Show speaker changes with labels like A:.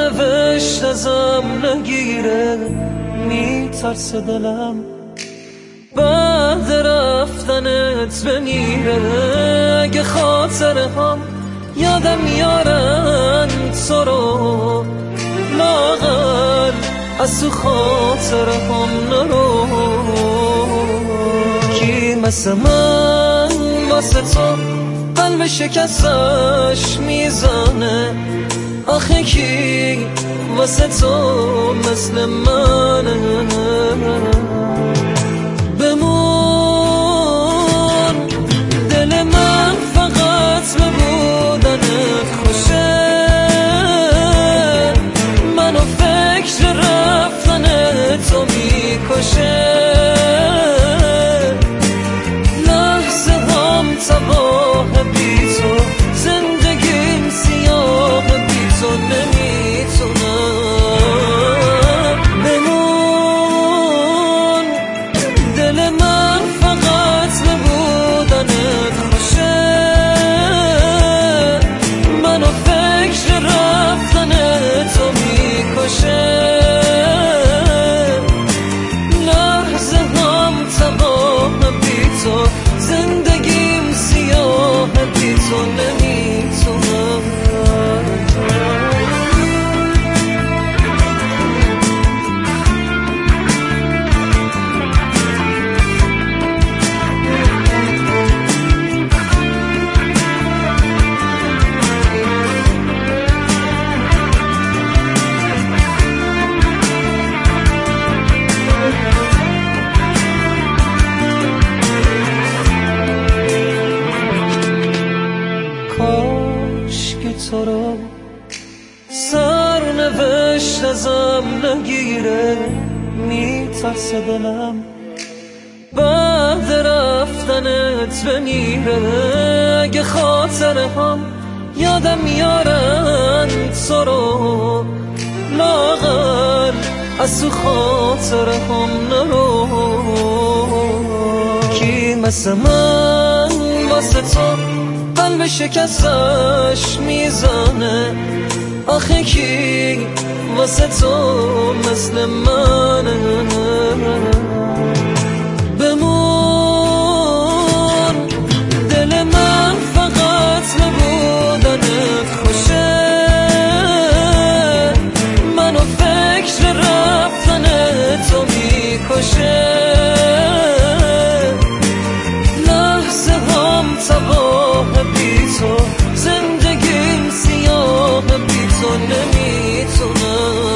A: سرنوشت ازم نگیره، میترسه دلم بعد رفتنت بمیره. اگه خاطره هم یادم میارن تو رو، لااقل از تو خاطره هم نرو. کی مثل من واسه تو قلب شکستش میزنه؟ آخه کی واسه تو مثل منه؟ بمون دل من فقط به بودنت خوشه، منو فکر رفتن تو میکشه. لحظه هم تباه بی تو، زندگیم سیاه بی تو نمیتونم. بمون دل من فقط به بودنت خوشه، منو فکر رفتن تو میکشه. لحظه هم تباه بی تو، زندگیم سیاه بی تو نمیتونم. کاش که تو رو سرنوشت ازم نگیره، میترسه دلم بعد رفتنت بمیره. اگه خاطره هم یادم میارن تو رو، لااقل از تو خاطره هم نرو. کی مثل من واسه تو قلب شکستش میزنه؟ آخه کی واسه تو مثل منه؟ بمون دل من فقط به بودنت خوشه، منو فکر رفتن تو میکشه. لحظه هم تباه بی تو، زندگیم سیاه بی تو نمیتونم.